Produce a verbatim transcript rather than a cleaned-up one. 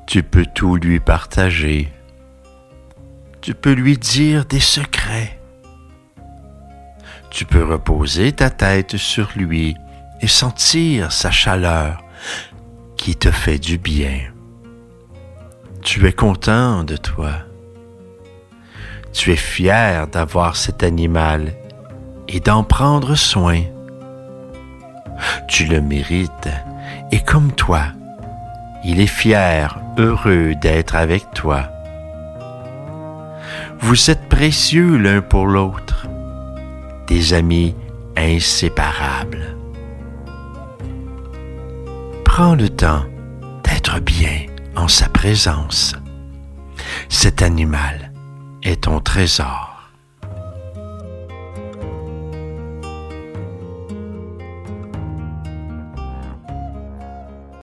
Tu peux tout lui partager. Tu peux lui dire des secrets. Tu peux reposer ta tête sur lui et sentir sa chaleur qui te fait du bien. Tu es content de toi. Tu es fier d'avoir cet animal et d'en prendre soin. Tu le mérites et comme toi, il est fier, heureux d'être avec toi. Vous êtes précieux l'un pour l'autre, des amis inséparables. Prends le temps d'être bien en sa présence. Cet animal est ton trésor.